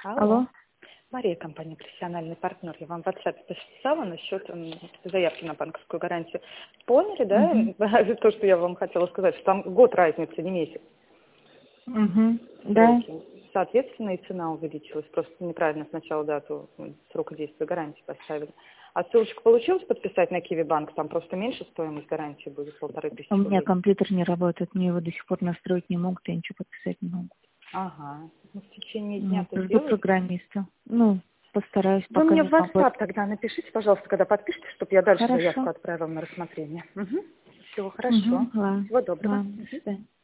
Алло. Алло. Мария, компания «Профессиональный партнер». Я вам в WhatsApp писала насчет заявки на банковскую гарантию. Поняли, да, то, что я вам хотела сказать, что там год разницы, не месяц. Да. Соответственно, и цена увеличилась. Просто неправильно сначала дату срока действия гарантии поставили. А ссылочку получилось подписать на Киви Банк? Там просто меньше стоимость гарантии будет, 1500 У меня рублей. компьютер не работает, мне его до сих пор настроить не могут, я ничего подписать не могу. Ага. Ну, в течение Ну, дня-то жду сделаете? программиста. Ну, постараюсь, Вы пока мне не в могу. WhatsApp тогда напишите, пожалуйста, когда подпишете, чтобы я дальше заявку Хорошо. отправила на рассмотрение. Всего хорошо. Ладно. Всего доброго. Ладно, до свидания.